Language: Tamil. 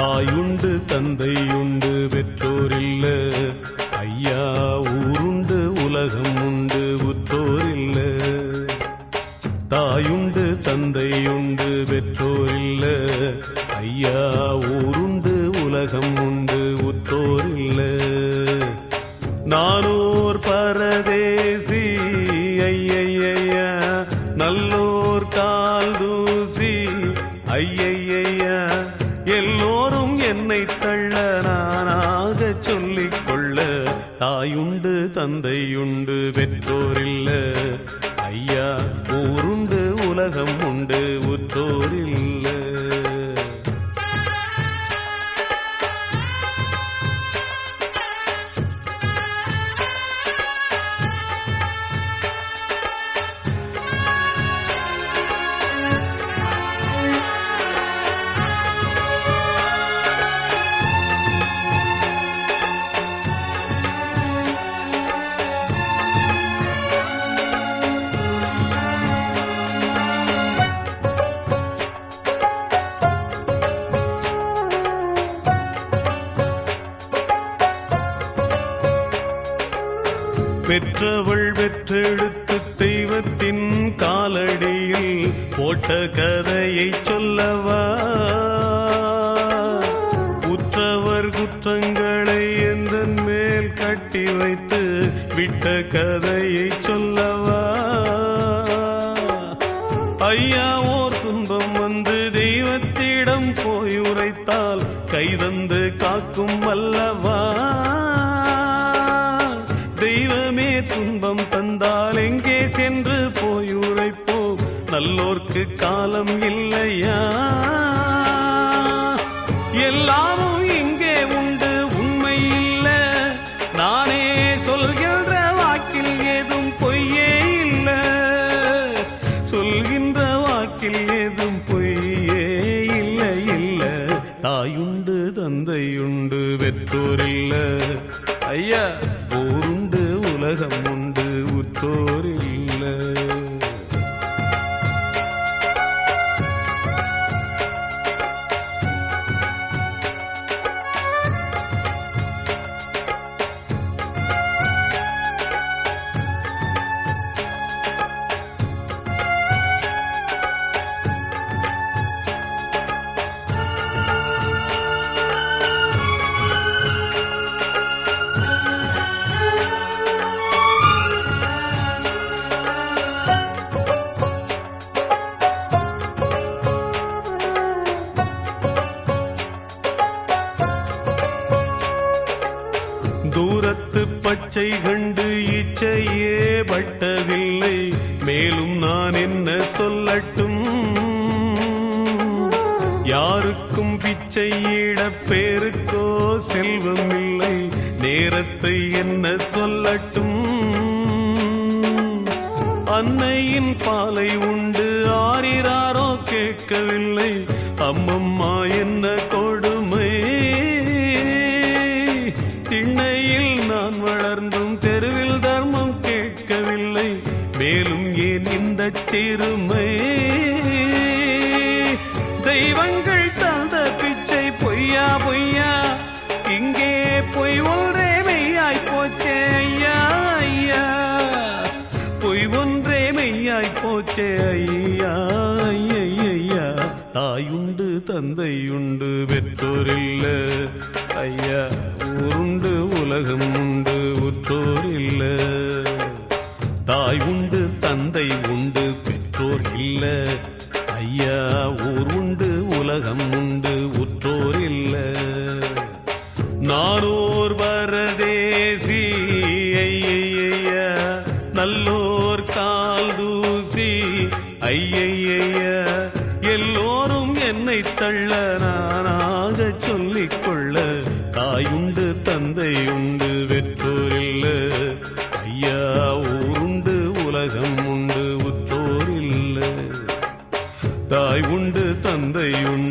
தாயுண்டு தந்தையுண்டு பெற்றோரில்ல, ஐயா ஊருண்டு உலகம் உண்டு உற்றோரில்ல. தாயுண்டு தந்தையுண்டு பெற்றோரில்ல, ஐயா ஊருண்டு உலகம் உண்டு உற்றோரில்ல. நானோர் பரதேசி ஐயையா, நல்லோர் கால் தூசி ஐயையா, எல்லோரும் என்னை தள்ள நானாக சொல்லிக் கொள்ள. தாயுண்டு தந்தையுண்டு பெற்றோரில்ல, ஐயா ஊருண்டு உலகம் உண்டு உற்றோரில்ல. பெற்றவள் பெற்றெடுத்து தெய்வத்தின் காலடியில் போட்ட கதையை சொல்லவா, உற்றவர் குற்றங்களை எந்தன் மேல் கட்டி வைத்து விட்ட கதையை சொல்லவா. ஐயா ஓர் துன்பம் வந்து தெய்வத்திடம் போய் உரைத்தால் கைதந்து காக்கும் அல்லவா. தெய்வமே துன்பம் தந்தால் எங்கே சென்று போய் உரைப்போம், நல்லோர்க்கு காலம் இல்லையா. எல்லாமும் இங்கே உண்டு உண்மை இல்ல, நானே சொல்கின்ற வாக்கில் ஏதும் பொய்யே இல்ல, சொல்கின்ற வாக்கில் ஏதும் பொய்யே இல்ல இல்ல. தாயுண்டு தந்தையுண்டு பெற்றோரில்ல, ஐயா ஊருண்டு உலகம் உண்டு உற்றோரில்ல. தூரத்து பச்சை கண்டு இச்சையே பட்டதில்லை, மேலும் நான் என்ன சொல்லட்டும். யாருக்கும் பிச்சையிட பேருக்கோ செல்வம் இல்லை, நேரத்தை என்ன சொல்லட்டும். அன்னையின் பாலை உண்டு ஆரிராரோ கேட்கவில்லை, அம்மம்மா என்ன கொடுமை. திண்ணையில் நான் வளர்ந்தும் தெருவில் தர்மம் கேட்கவில்லை, மேலும் ஏன் இந்த சிறுமை. தெய்வங்கள் தந்த பிச்சை பொய்யா பொய்யா, இங்கே பொய் ஒன்றே மெய்யாய் போச்சே ஐயா ஐயா, பொய் ஒன்றே மெய்யாய் போச்சே ஐயா ஐயா. தாயுண்டு தந்தையுண்டு பெற்றோரில்ல, ஐயா ஊருண்டு உலகம் உண்டு உற்றோரில்ல. தாய் உண்டு தந்தை உண்டு பெற்றோர் இல்ல, ஐயா ஊர் உண்டு உலகம் உண்டு உற்றோரில்ல. நானோர் பரதேசி ஐயையா, நல்லோர் கால் தூசி ஐயையா, எல்லோரும் என்னை தள்ள நானாக சொல்லிக் கொள்ள. தாயுண்டு தந்தையுண்டு பெற்றோரில்ல, ஐயா ஊருண்டு உலகம் உண்டு உற்றோரில்ல. தாய் உண்டு தந்தை உண்டு